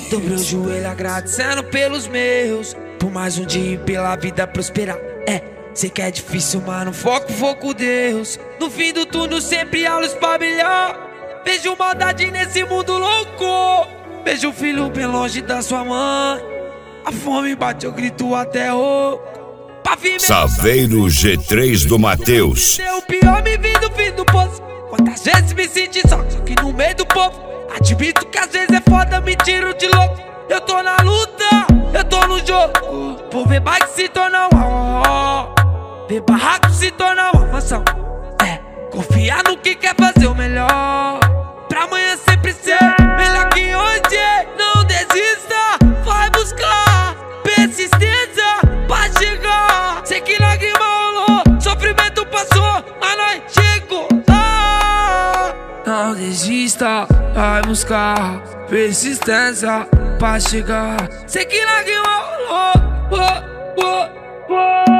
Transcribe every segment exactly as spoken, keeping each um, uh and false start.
Dobrei o joelho agradecendo pelos meus, por mais um dia e pela vida prosperar. É, sei que é difícil, mano, foco, foco Deus. No fim do túnel sempre há luz pra brilhar. Vejo maldade nesse mundo louco, vejo o filho bem longe da sua mãe. A fome bate, eu grito até o Saveiro G três do Mateus. O pior me vi do fim do poço. Quantas vezes me senti só, só que no meio do povo. Admito que às vezes é foda, me tiro de louco. Eu tô na luta, eu tô no jogo. Por ver bike se tornar uma oh, ver barraco se tornar uma mansão. É, confiar no que quer fazer o melhor, pra amanhã sempre ser melhor que hoje. Não desista, vai buscar persistência pra chegar. Sei que lágrima rolou, sofrimento passou, mas nós chegou. Ah, não desista, vai buscar persistência pra chegar. Sei que lágrima rolou, oh, oh, oh.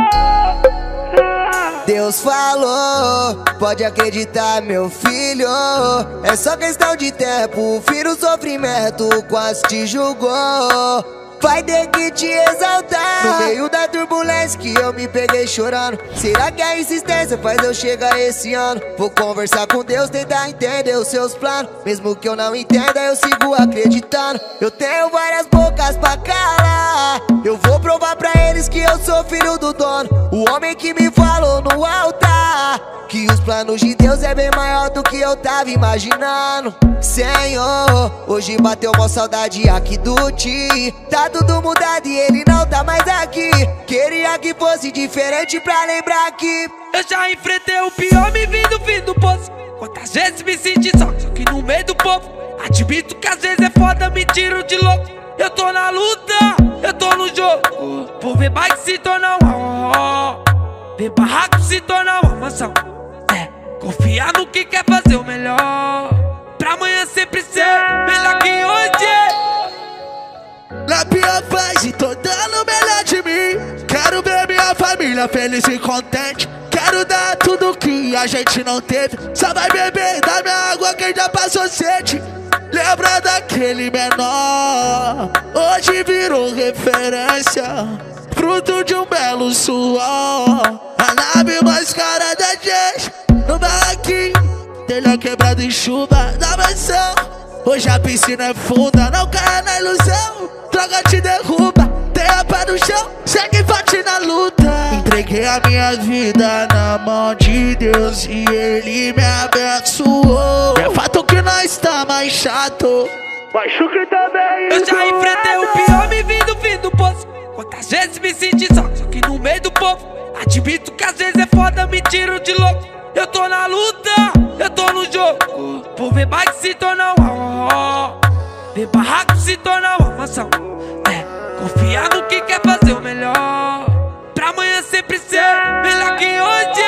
Deus falou, pode acreditar, meu filho. É só questão de tempo, o fim do sofrimento quase te julgou. Vai ter que te exaltar no meio da turbulência que eu me peguei chorando. Será que a insistência faz eu chegar esse ano? Vou conversar com Deus, tentar entender os seus planos. Mesmo que eu não entenda, eu sigo acreditando. Eu tenho várias bocas pra calar. Eu vou provar pra eles que eu sou filho do dono. O homem que me falou no altar que os planos de Deus é bem maior do que eu tava imaginando. Senhor, hoje bateu uma saudade aqui do Ti. Tá tudo mudado e ele não tá mais aqui. Queria que fosse diferente pra lembrar que eu já enfrentei o pior, me vi do fim do poço. Quantas vezes me senti só, só que no meio do povo. Admito que às vezes é foda, me tiro de louco. Eu tô na luta, eu tô no jogo. Por ver bike se tornar uma oh, ver barraco se tornar uma mansão. É, confiar no que quer fazer o melhor, pra amanhã sempre ser melhor que hoje. Na pior fase, tô dando o melhor de mim. Quero ver minha família feliz e contente. Quero dar tudo que a gente não teve. Só vai beber da minha água quem já passou sede. Lembra daquele menor, hoje virou referência, fruto de um belo suor. A nave mais cara da gente, no barraquinho, telha quebrado em chuva da mansão. Hoje a piscina é funda, não caia na ilusão. Droga te derruba, tenha pé no chão, segue forte na luta. Entreguei a minha vida na mão de Deus e Ele me abençoou. É fato que nós tá mais chato, mas Chucre também. Eu já enfrentei o pior, me vi do fim do poço. Quantas vezes me senti só, só que no meio do povo. Admito que às vezes é foda, me tiro de louco. Eu tô na luta, eu tô no jogo. Por ver bike se tornar uma oh, ver barraco se tornar uma mansão. É, confiar no que quer fazer o melhor, pra amanhã sempre ser melhor que hoje.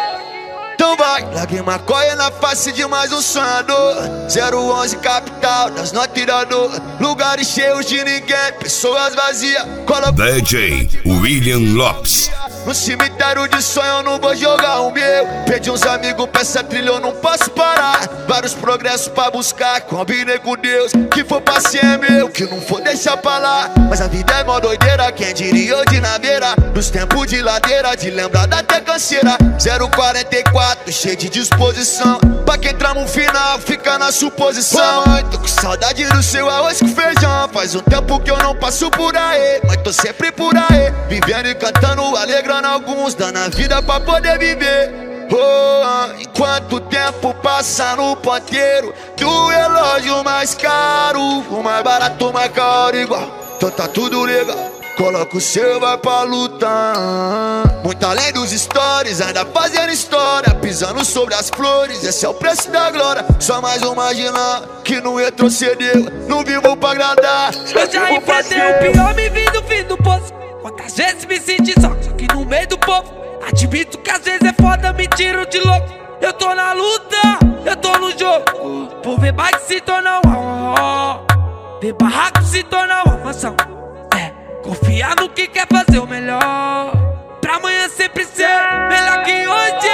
Então vai, larguei maconha na face de mais um sonhador. zero onze capital, das não tirador. Lugares cheios de ninguém, pessoas vazias. Coloca D J William Lopes. no cemitério de sonho eu não vou jogar o meu. Perdi uns amigos pra essa trilha, eu não posso parar. Vários progressos pra buscar, combinei com Deus. Que for paciente é meu, que não for deixar pra lá. Mas a vida é mó doideira, quem diria eu de naveira. Nos tempos de ladeira, de lembrar da até canseira. zero quarenta e quatro, cheio de disposição. Pra quem trama um final, fica na suposição. Ô mãe, tô com saudade do seu arroz com feijão. Faz um tempo que eu não passo por aí, mas tô sempre por aí, vivendo e cantando, alegrando alguns, dando a vida pra poder viver. Oh, enquanto o tempo passa no ponteiro do relógio mais caro, o mais barato, mais caro igual. Então tá tudo legal, coloca o seu, vai pra luta. Muito além dos stories, ainda fazendo história, pisando sobre as flores, esse é o preço da glória. Só mais um marginal que não retrocedeu, não vivo pra agradar. Eu já enfrentei o pior, me vi do fim do poço. Quantas vezes me senti só, só que no meio do povo. Admito que às vezes é foda, me tiro de louco. Eu tô na luta, eu tô no jogo. Por ver bike se tornar uma oh, ver barraco se tornar uma mansão. É, confiar no que quer fazer o melhor, pra amanhã sempre ser melhor que hoje.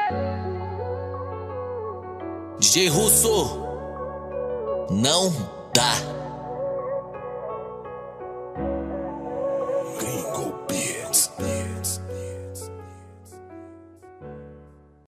D J Russo, não Tá. Gringo